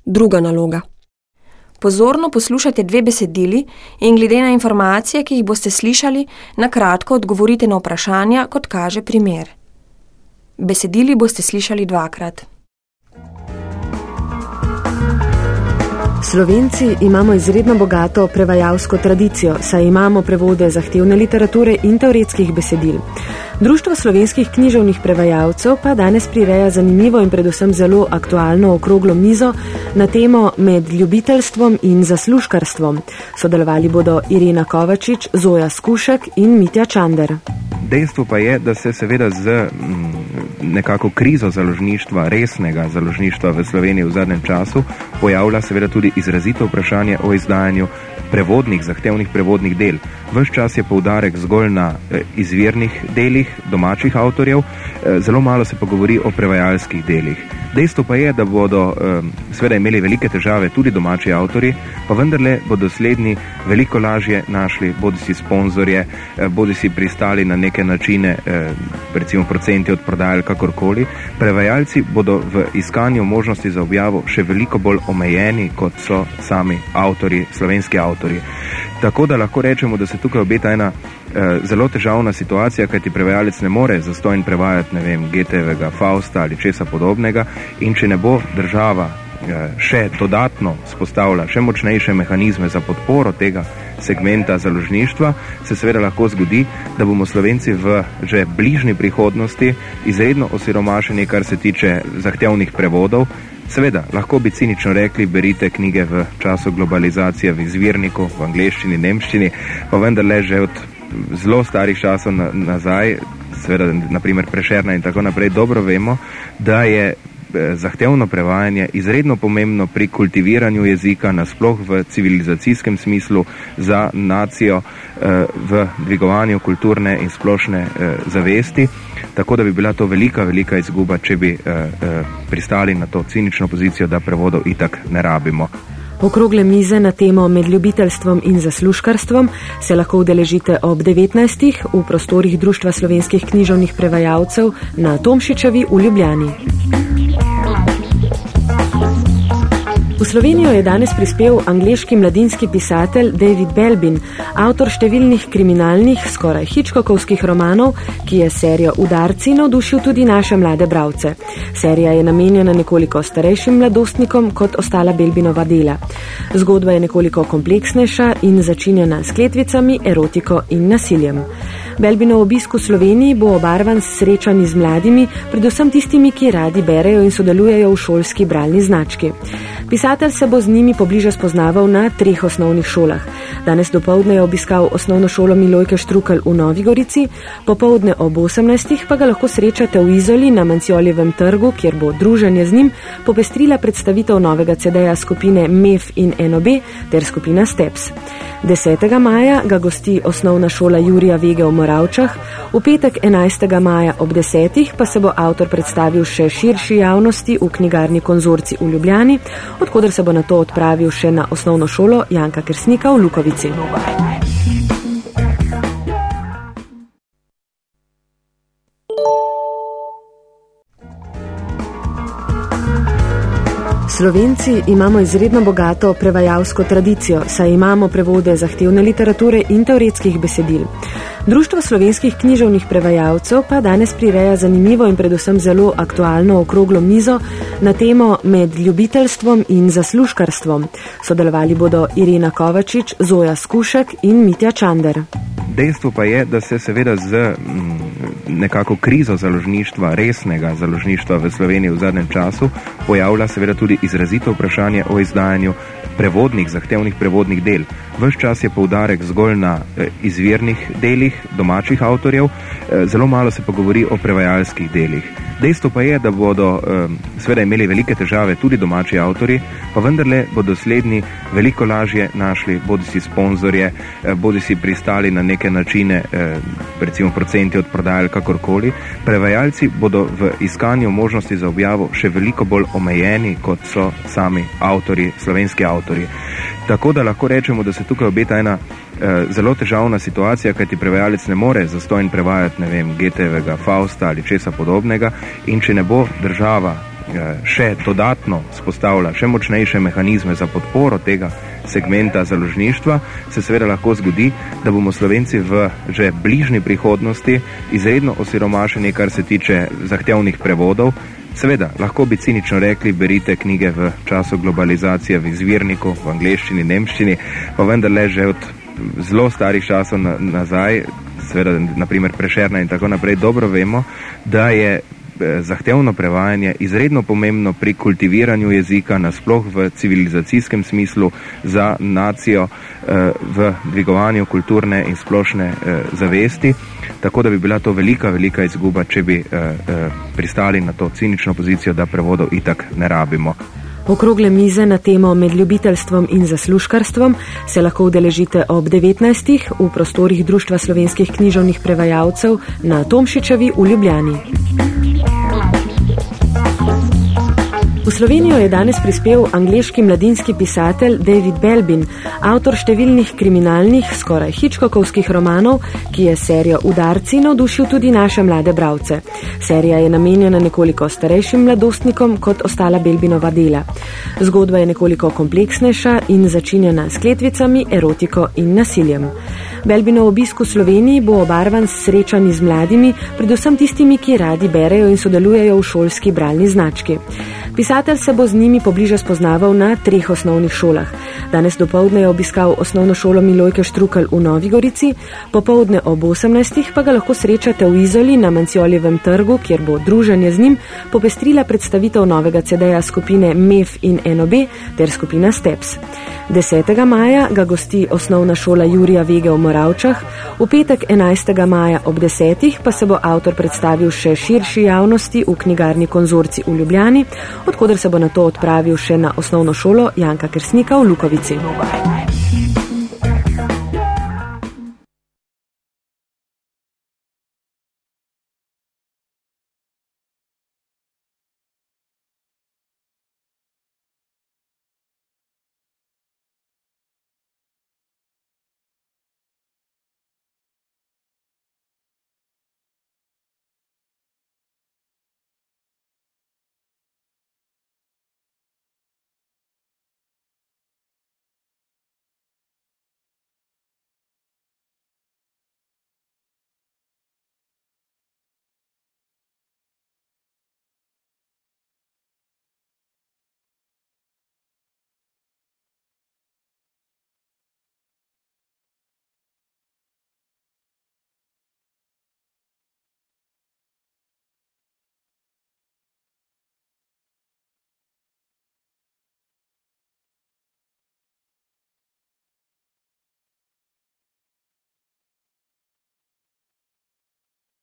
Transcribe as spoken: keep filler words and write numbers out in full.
Druga naloga. Pozorno poslušajte dve besedili in glede na informacije, ki jih boste slišali, na kratko odgovorite na vprašanja, kot kaže primer. Besedili boste slišali dvakrat. Slovenci imamo izredno bogato prevajalsko tradicijo, saj imamo prevode zahtevne literature in teoretskih besedil. Društvo slovenskih književnih prevajalcev pa danes prireja zanimivo in predvsem zelo aktualno okroglo mizo na temo Med ljubiteljstvom in zaslužkarstvom. Sodelovali bodo Irena Kovačič, Zoja Skušek in Mitja Čander. Dejstvo pa je, da se seveda z nekako krizo založništva, resnega založništva v Sloveniji v zadnjem času pojavlja seveda tudi izrazito vprašanje o izdajanju prevodnih, zahtevnih prevodnih del. Ves čas je poudarek zgolj na izvirnih delih domačih avtorjev, zelo malo se pa govori o prevajalskih delih. Dejstvo pa je, da bodo seveda imeli velike težave tudi domači avtorji, pa vendarle bodo slednji veliko lažje našli bodisi sponzorje, bodisi pristali na neke načine, recimo procenti od prodajal kakorkoli. Prevajalci bodo v iskanju možnosti za objavo še veliko bolj omejeni, kot so sami avtorji, slovenski avtorji. Tako da lahko rečemo, da se tukaj obeta ena eh, zelo težavna situacija, kajti prevajalec ne more zastojn prevajati, ne vem, Goethevega Fausta ali česa podobnega, in če ne bo država eh, še dodatno spostavila še močnejše mehanizme za podporo tega segmenta založništva, se seveda lahko zgodi, da bomo Slovenci v že bližnji prihodnosti izredno osiromašeni, kar se tiče zahtevnih prevodov. Seveda, lahko bi cinično rekli, berite knjige v času globalizacije v izvirniku, v angleščini, nemščini, pa vendarle že od zelo starih časov na, nazaj, seveda, naprimer Prešerna in tako naprej, dobro vemo, da je zahtevno prevajanje izredno pomembno pri kultiviranju jezika, nasploh v civilizacijskem smislu za nacijo, v dvigovanju kulturne in splošne zavesti, tako da bi bila to velika, velika izguba, če bi pristali na to cinično pozicijo, da prevodov itak ne rabimo. Okrogle mize na temo Med ljubiteljstvom in zaslužkarstvom se lahko udeležite ob devetnajstih v prostorih Društva slovenskih književnih prevajalcev na Tomšičevi v Ljubljani. V Slovenijo je danes prispel angleški mladinski pisatelj David Belbin, avtor številnih kriminalnih, skoraj Hitchcockovskih romanov, ki je serijo Udarci navdušil tudi naše mlade bralce. Serija je namenjena nekoliko starejšim mladostnikom kot ostala Belbinova dela. Zgodba je nekoliko kompleksnejša in začinjena s kletvicami, erotiko in nasiljem. Belbinov obisk v Sloveniji bo obarvan s srečanji z mladimi, predvsem tistimi, ki radi berejo in sodelujejo v šolski bralni znački. Pisatelj se bo z njimi pobliže spoznaval na treh osnovnih šolah. Danes dopoldne je obiskal osnovno šolo Milojke Štrukelj v Novi Gorici, popoldne ob osemnajstih pa ga lahko srečate v Izoli na Mancijoljevem trgu, kjer bo druženje z njim popestrila predstavitev novega cedeja skupine M E F in N O B ter skupina Steps. desetega maja ga gosti osnovna šola Jurija Vege v Moravčah, v petek enajstega maja ob desetih pa se bo avtor predstavil še širši javnosti v knjigarni Konzorcij v Ljubljani, odkoder se bo nato odpravil še na osnovno šolo Janka Kersnika v Lukovici. Slovenci imamo izredno bogato prevajalsko tradicijo, saj imamo prevode zahtevne literature in teoretskih besedil. Društvo slovenskih književnih prevajalcev pa danes prireja zanimivo in predvsem zelo aktualno okroglo mizo na temo Med ljubiteljstvom in zaslužkarstvom. Sodelovali bodo Irena Kovačič, Zoja Skušek in Mitja Čander. Dejstvo pa je, da se seveda z nekako krizo založništva, resnega založništva v Sloveniji v zadnjem času pojavlja seveda tudi izrazito vprašanje o izdajanju prevodnih, zahtevnih prevodnih del. Ves čas je poudarek zgolj na izvirnih delih domačih avtorjev, zelo malo se pa govori o prevajalskih delih. Dejstvo pa je, da bodo seveda imeli velike težave tudi domači avtorji, pa vendarle bodo slednji veliko lažje našli bodisi sponzorje, bodisi pristali na neke načine, recimo procenti od prodajal kakorkoli. Prevajalci bodo v iskanju možnosti za objavo še veliko bolj omejeni, kot so sami avtorji, slovenski avtorji. Tako da lahko rečemo, da se tukaj obeta ena eh, zelo težavna situacija, kajti prevajalec ne more zastojn prevajati, ne vem, Goethevega Fausta ali česa podobnega, in če ne bo država še dodatno spostavlja še močnejše mehanizme za podporo tega segmenta založništva, se seveda lahko zgodi, da bomo Slovenci v že bližnji prihodnosti izredno osiromašeni, kar se tiče zahtevnih prevodov. Seveda, lahko bi cinično rekli, berite knjige v času globalizacije v izvirniku, v angleščini, nemščini, pa vendarle že od zelo starih časov na, nazaj, seveda, naprimer Prešerna in tako naprej, dobro vemo, da je zahtevno prevajanje izredno pomembno pri kultiviranju jezika, nasploh v civilizacijskem smislu za nacijo, v dvigovanju kulturne in splošne zavesti, tako da bi bila to velika, velika izguba, če bi pristali na to cinično pozicijo, da prevodov itak ne rabimo. Okrogle mize na temo med ljubiteljstvom in zaslužkarstvom se lahko udeležite ob devetnajstih v prostorih Društva slovenskih književnih prevajalcev na Tomšičevi v Ljubljani. V Slovenijo je danes prispel angleški mladinski pisatelj David Belbin, avtor številnih kriminalnih, skoraj hitchcockovskih romanov, ki je serijo Udarci navdušil tudi naše mlade bralce. Serija je namenjena nekoliko starejšim mladostnikom kot ostala Belbinova dela. Zgodba je nekoliko kompleksnejša in začinjena s kletvicami, erotiko in nasiljem. Belbinov obisk v Sloveniji bo obarvan s srečanji z mladimi, predvsem tistimi, ki radi berejo in sodelujejo v šolski bralni znački. Pisatelj se bo z njimi pobliže spoznaval na treh osnovnih šolah. Danes dopoldne je obiskal osnovno šolo Milojke Štrukelj v Novi Gorici, popoldne ob osemnajstih pa ga lahko srečate v Izoli na Mancioljevem trgu, kjer bo druženje z njim popestrila predstavitev novega ce deja skupine M E F in N O B ter skupina Steps. desetega maja ga gosti osnovna šola Jurija Vege v Moravčah, v petek enajstega maja ob desetih pa se bo avtor predstavil še širši javnosti v knjigarni Konzorcij v Ljubljani, odkoder se bo nato odpravil še na osnovno šolo Janka Kersnika v Lukovici.